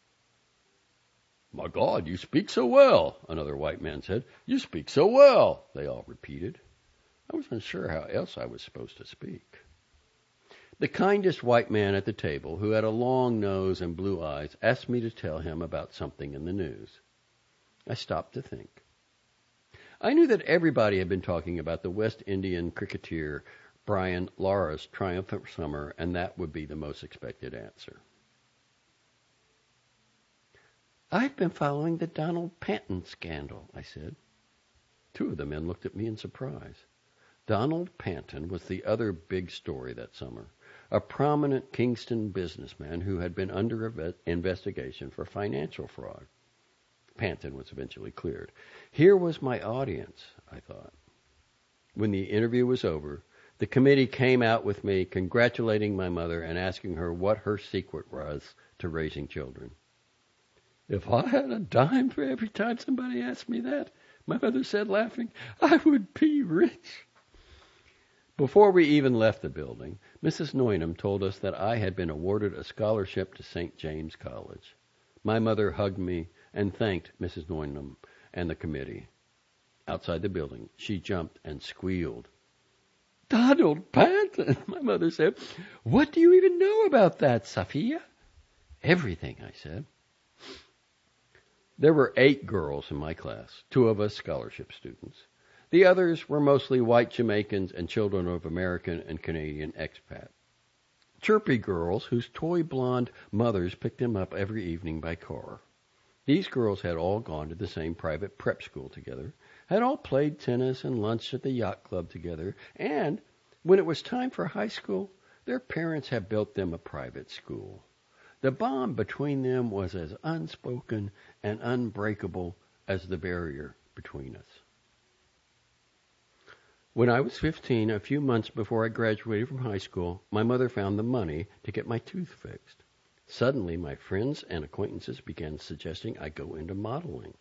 "My God, you speak so well," another white man said. "You speak so well," they all repeated. I wasn't sure how else I was supposed to speak. The kindest white man at the table, who had a long nose and blue eyes, asked me to tell him about something in the news. I stopped to think. I knew that everybody had been talking about the West Indian cricketer Brian Lara's triumphant summer, and that would be the most expected answer. "I've been following the Donald Panton scandal," I said. 2 of the men looked at me in surprise. Donald Panton was the other big story that summer, a prominent Kingston businessman who had been under investigation for financial fraud. Panton was eventually cleared. Here was my audience, I thought. When the interview was over, the committee came out with me, congratulating my mother and asking her what her secret was to raising children. "If I had a dime for every time somebody asked me that," my mother said, laughing, "I would be rich." Before we even left the building, Mrs. Neunham told us that I had been awarded a scholarship to St. James College. My mother hugged me and thanked Mrs. Neunham and the committee. Outside the building, she jumped and squealed. "Donald Panton," my mother said. "What do you even know about that, Sophia?" "Everything," I said. There were 8 girls in my class, 2 of us scholarship students. The others were mostly white Jamaicans and children of American and Canadian expats. Chirpy girls whose toy blonde mothers picked them up every evening by car. These girls had all gone to the same private prep school together, had all played tennis and lunched at the yacht club together, and when it was time for high school, their parents had built them a private school. The bond between them was as unspoken and unbreakable as the barrier between us. When I was 15, a few months before I graduated from high school, my mother found the money to get my tooth fixed. Suddenly, my friends and acquaintances began suggesting I go into modeling.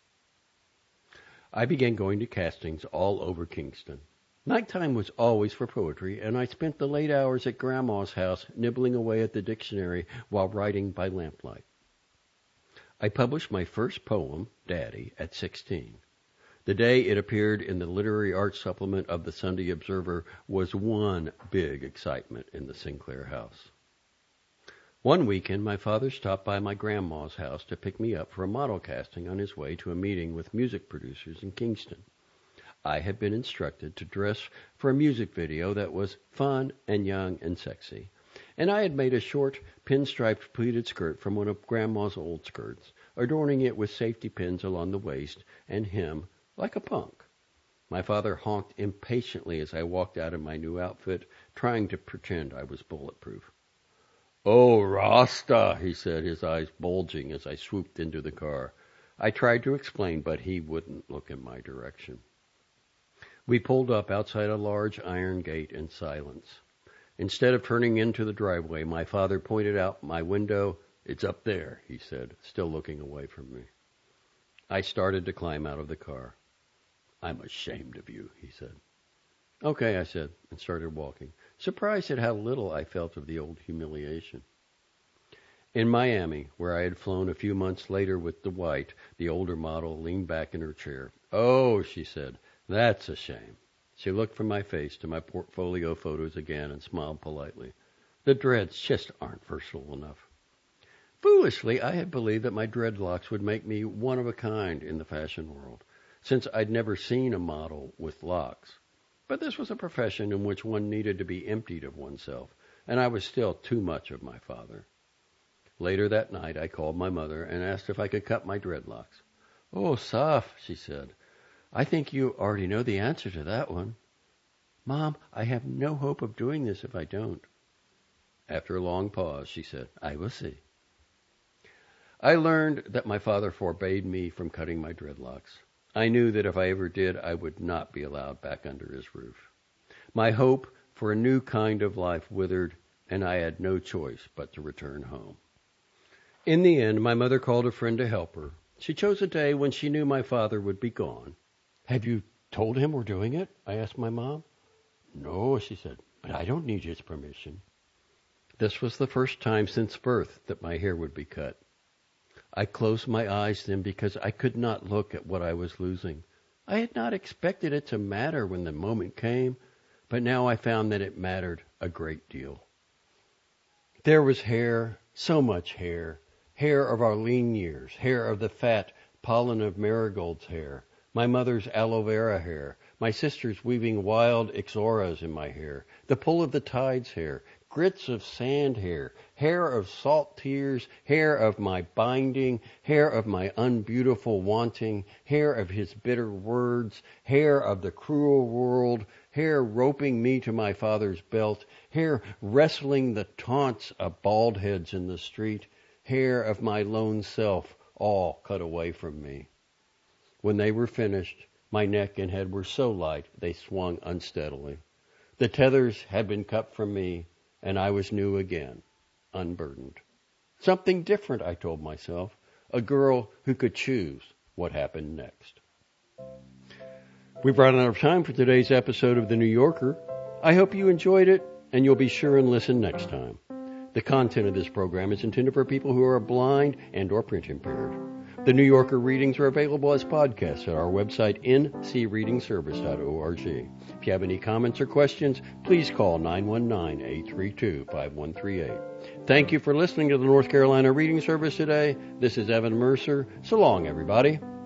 I began going to castings all over Kingston. Nighttime was always for poetry, and I spent the late hours at Grandma's house nibbling away at the dictionary while writing by lamplight. I published my first poem, Daddy, at 16. The day it appeared in the literary arts supplement of the Sunday Observer was one big excitement in the Sinclair house. One weekend, my father stopped by my grandma's house to pick me up for a model casting on his way to a meeting with music producers in Kingston. I had been instructed to dress for a music video that was fun and young and sexy, and I had made a short pinstriped pleated skirt from one of Grandma's old skirts, adorning it with safety pins along the waist and hem like a punk. My father honked impatiently as I walked out in my new outfit, trying to pretend I was bulletproof. "Oh, Rasta," he said, his eyes bulging as I swooped into the car. I tried to explain, but he wouldn't look in my direction. We pulled up outside a large iron gate in silence. Instead of turning into the driveway, my father pointed out my window. "It's up there," he said, still looking away from me. I started to climb out of the car. "I'm ashamed of you," he said. Okay, I said, and started walking, surprised at how little I felt of the old humiliation. In Miami, where I had flown a few months later with Dwight, the older model leaned back in her chair. "Oh," she said, "that's a shame." She looked from my face to my portfolio photos again and smiled politely. "The dreads just aren't versatile enough." Foolishly, I had believed that my dreadlocks would make me one of a kind in the fashion world, since I'd never seen a model with locks. But this was a profession in which one needed to be emptied of oneself, and I was still too much of my father. Later that night, I called my mother and asked if I could cut my dreadlocks. "Oh, Soph," she said, "I think you already know the answer to that one." "Mom, I have no hope of doing this if I don't." After a long pause, she said, "I will see." I learned that my father forbade me from cutting my dreadlocks. I knew that if I ever did, I would not be allowed back under his roof. My hope for a new kind of life withered, and I had no choice but to return home. In the end, my mother called a friend to help her. She chose a day when she knew my father would be gone. "Have you told him we're doing it?" I asked my mom. "No," she said, "but I don't need his permission." This was the first time since birth that my hair would be cut. I closed my eyes then because I could not look at what I was losing. I had not expected it to matter when the moment came, but now I found that it mattered a great deal. There was hair, so much hair of our lean years, hair of the fat pollen of marigolds hair, my mother's aloe vera hair, my sister's weaving wild ixoras in my hair, the pull of the tide's hair, grits of sand hair, hair of salt tears, hair of my binding, hair of my unbeautiful wanting, hair of his bitter words, hair of the cruel world, hair roping me to my father's belt, hair wrestling the taunts of bald heads in the street, hair of my lone self, all cut away from me. When they were finished, my neck and head were so light they swung unsteadily. The tethers had been cut from me, and I was new again, unburdened. Something different, I told myself, a girl who could choose what happened next. We've run out of time for today's episode of The New Yorker. I hope you enjoyed it, and you'll be sure and listen next time. The content of this program is intended for people who are blind and or print impaired. The New Yorker readings are available as podcasts at our website, ncreadingservice.org. If you have any comments or questions, please call 919-832-5138. Thank you for listening to the North Carolina Reading Service today. This is Evan Mercer. So long, everybody.